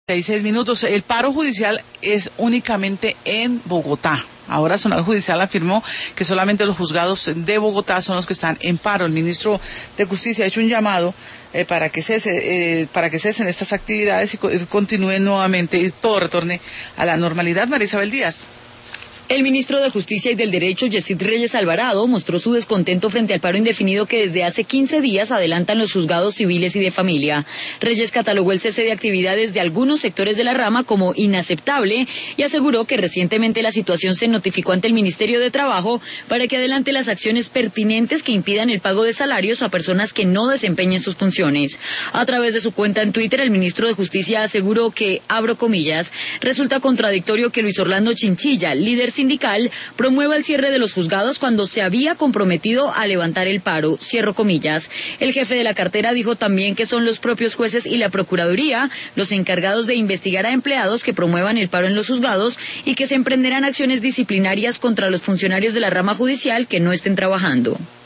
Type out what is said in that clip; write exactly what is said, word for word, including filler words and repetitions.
Seis minutos. El paro judicial es únicamente en Bogotá. Ahora Zonal Judicial afirmó que solamente los juzgados de Bogotá son los que están en paro. El ministro de Justicia ha hecho un llamado eh, para que cese, eh, para que cesen estas actividades y co continúen nuevamente y todo retorne a la normalidad. María Isabel Díaz. El ministro de Justicia y del Derecho, Yesid Reyes Alvarado, mostró su descontento frente al paro indefinido que desde hace quince días adelantan los juzgados civiles y de familia. Reyes catalogó el cese de actividades de algunos sectores de la rama como inaceptable y aseguró que recientemente la situación se notificó ante el Ministerio de Trabajo para que adelante las acciones pertinentes que impidan el pago de salarios a personas que no desempeñen sus funciones. A través de su cuenta en Twitter, el ministro de Justicia aseguró que, abro comillas, resulta contradictorio que Luis Orlando Chinchilla, líder sindical, promueva el cierre de los juzgados cuando se había comprometido a levantar el paro, cierro comillas. El jefe de la cartera dijo también que son los propios jueces y la Procuraduría los encargados de investigar a empleados que promuevan el paro en los juzgados y que se emprenderán acciones disciplinarias contra los funcionarios de la rama judicial que no estén trabajando.